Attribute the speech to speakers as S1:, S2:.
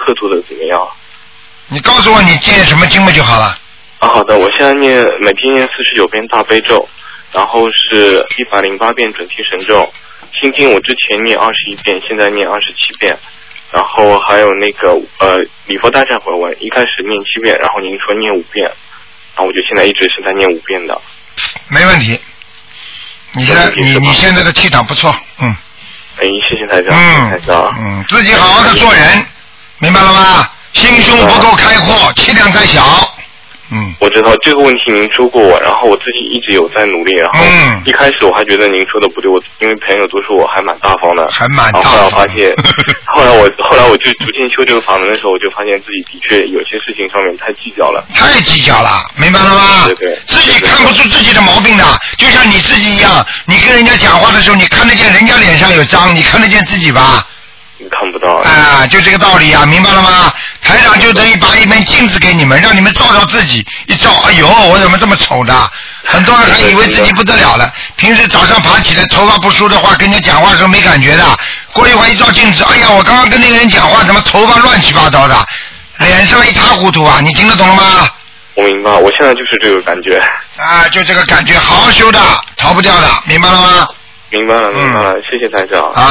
S1: 课做的怎么样？
S2: 你告诉我你念什么经嘛就好了。
S1: 好的，我现在每天念49遍大悲咒，然后是108遍准提神咒，心经我之前念21遍，现在念27遍，然后还有那个礼佛大忏悔文，一开始念7遍，然后您说念5遍，然后我就现在一直是在念5遍的。
S2: 没问题，你现在的气场不错，
S1: 谢谢台长，台长，
S2: 自己好好的做人，明白了吗？心胸不够开阔，气量太小。
S1: 我知道这个问题您说过我，然后我自己一直有在努力，然后一开始我还觉得您说的不对，我因为朋友都说我还蛮大方的，然后后来我发现，后来我就逐渐修这个法门的时候，我就发现自己的确有些事情上面太计较了，明白了吗？ 对，
S2: 自己看不出自己的毛病的，就像你自己一样，你跟人家讲话的时候，你看得见人家脸上有脏，你看得见自己吧？
S1: 你看不到
S2: 就这个道理啊，明白了吗？台长就等于把一面镜子给你们，让你们照照自己，一照，哎呦，我怎么这么丑的？很多人还以为自己不得了了。平时早上爬起来头发不梳的话，跟人家讲话的时候没感觉的，过一会儿一照镜子，哎呀，我刚刚跟那个人讲话，怎么头发乱七八糟的，脸上一塌糊涂啊！你听得懂了吗？
S1: 我明白，我现在就是这个感觉。
S2: 就这个感觉，好好修的，逃不掉的，明白了吗？
S1: 明白了，谢谢台长。